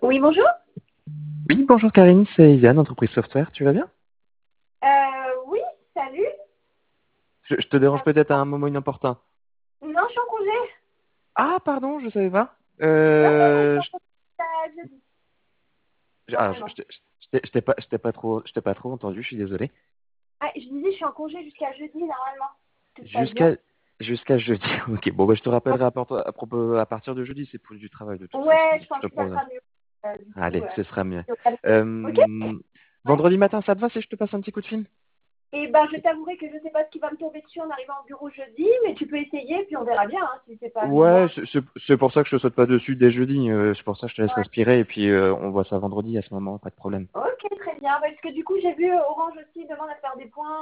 Oui, bonjour. Oui, bonjour Karine, c'est Yann, entreprise software, tu vas bien? Oui, salut. Je te dérange Euh, peut-être à un moment inopportun. non, je suis en congé. Ah, pardon, je savais pas. Non, non, non, je suis en congé jusqu'à jeudi, normalement. Je t'ai pas trop entendu, je suis désolé. Ah, je disais, je suis en congé jusqu'à jeudi, normalement. Tout se passe bien. Jusqu'à jusqu'à jeudi. Ok, bon, bah, je te rappellerai à propos à partir de jeudi, c'est pour du travail de toute façon. Ouais, je Donc je pense te que ça prendrai. sera mieux. Du coup, Allez, ce sera mieux. c'est au calme. Ok? Euh, Ouais. Vendredi matin, ça te va si je te passe un petit coup de fil? Et ben, je t'avouerai que je sais pas ce qui va me tomber dessus en arrivant au bureau jeudi, mais tu peux essayer, puis on verra bien, hein, si c'est pas à ce Ouais, moment-là. c'est pour ça que je te saute pas dessus dès jeudi. C'est pour ça que je te laisse Ouais. respirer et puis on voit ça vendredi à ce moment, pas de problème. Ok, très bien. Parce que du coup, j'ai vu Orange aussi demande à faire des points.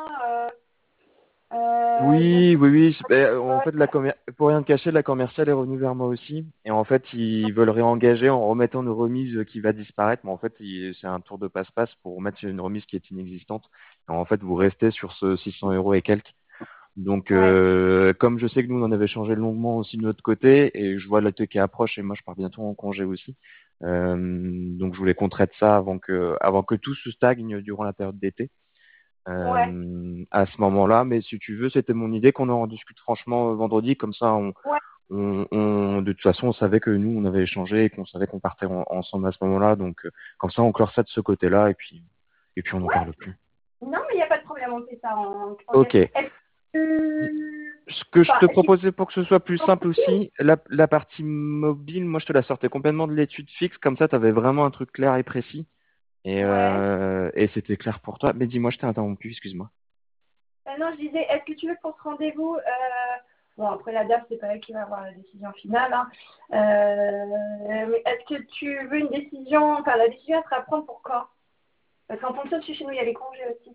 Donc, Oui, oui, oui. En ouais, fait, pour rien te cacher, la commerciale est revenue vers moi aussi. Et en fait, ils veulent réengager en remettant une remise qui va disparaître. Mais en fait, c'est un tour de passe-passe pour remettre une remise qui est inexistante. Et en fait, vous restez sur ce 600 euros et quelques. Donc, ouais, comme je sais que nous, on en avait changé longuement aussi de notre côté, et je vois l'été qui approche, et moi, je pars bientôt en congé aussi. Donc, je voulais qu'on traite ça avant que tout se stagne durant la période d'été ouais, à ce moment-là. Mais si tu veux, c'était mon idée qu'on en discute franchement vendredi. Comme ça, ouais. de toute façon, on savait que nous, on avait échangé et qu'on savait qu'on partait ensemble à ce moment-là. Donc, comme ça, on clore ça de ce côté-là et puis on n'en Ouais. parle plus. Non, mais il n'y a pas de problème, on fait ça en Ok. cash. Est-ce que... Ce que je Enfin, te est-ce qu'il proposais pour que ce soit plus faut simple aussi, la partie mobile, moi, je te la sortais complètement de l'étude fixe. Comme ça, tu avais vraiment un truc clair et précis. Ouais. Et c'était clair pour toi. Mais dis-moi, je t'ai interrompu, excuse-moi. Non, je disais, est-ce que tu veux pour ce rendez-vous bon, après la DAF, c'est pas elle qui va avoir la décision finale. Hein. Mais est-ce que tu veux une décision... Enfin, la décision, elle sera à prendre pour quand? Parce qu'en fonction de chez nous, il y a les congés aussi.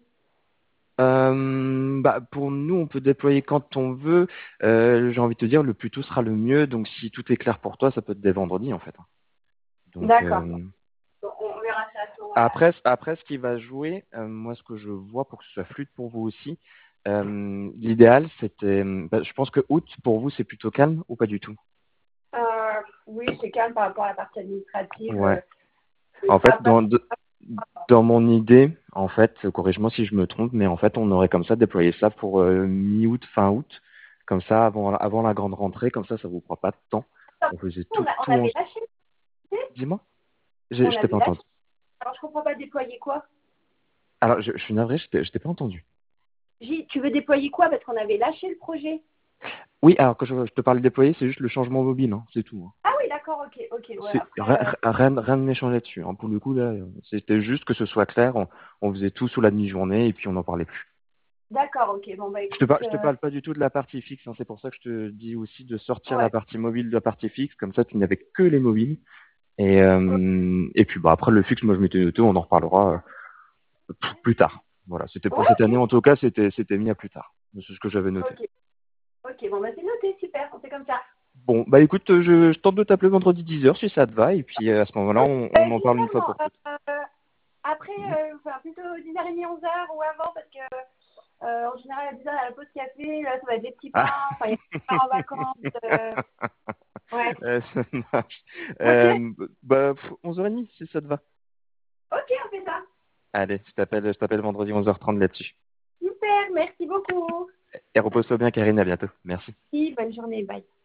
Bah, pour nous, on peut déployer quand on veut. J'ai envie de te dire, le plus tôt sera le mieux. Donc, si tout est clair pour toi, ça peut être dès vendredi, en fait. Donc, D'accord. Bon, on verra ça à ce moment-là. après, ce qui va jouer, moi, ce que je vois pour que ce soit fluide pour vous aussi, l'idéal, c'était, bah, je pense que août, pour vous, c'est plutôt calme ou pas du tout? Oui, c'est calme par rapport à la partie administrative. Ouais. Le En fait, travail. dans mon idée, en fait, corrige-moi si je me trompe, mais en fait, on aurait comme ça déployé ça pour mi-août, fin août, comme ça, avant la grande rentrée, comme ça vous prend pas de temps. On faisait On tout en... avait lâché, tu sais. Dis-moi, On je t'ai avait pas lâché. entendu. Alors, je comprends pas déployer quoi. Alors, je suis navré, je t'ai pas entendu. Tu veux déployer quoi? Parce qu'on avait lâché le projet. Oui, alors que je te parle de déployer, c'est juste le changement mobile, hein, c'est tout. Hein. Ah oui, d'accord, ok, ok. Ouais, C'est après, rien de méchant là-dessus. Hein. Pour le coup, là, c'était juste que ce soit clair. On faisait tout sous la demi-journée et puis on n'en parlait plus. d'accord, ok. Bon, bah écoute, Je te parle pas du tout de la partie fixe, hein. C'est pour ça que je te dis aussi de sortir la ouais. partie mobile de la partie fixe. Comme ça, tu n'avais que les mobiles. Et puis, bah, après, le fixe, moi, je m'étais noté, on en reparlera plus tard. Voilà, c'était Ouais, pour cette année, ok, en tout cas, c'était mis à plus tard. C'est ce que j'avais noté. ok. Ok, bon, bah c'est noté, super, on fait comme ça. Bon, bah écoute, je tente de t'appeler vendredi 10h si ça te va. Et puis, à ce moment-là, on en parle une fois Généralement, pour toutes. après, enfin, plutôt 10h30, 11h ou avant, parce que en général, à 10h, il y a la pause café, là, ça va être des petits Ah, pains, enfin, il y a des pains en vacances. Ouais. ça marche. Ok, Bah, 11h30 si ça te va. ok, on fait ça. Allez, je t'appelle vendredi 11h30 là-dessus. Super, merci beaucoup. Et repose-toi bien, Karine, à bientôt. Merci. Merci, bonne journée, bye.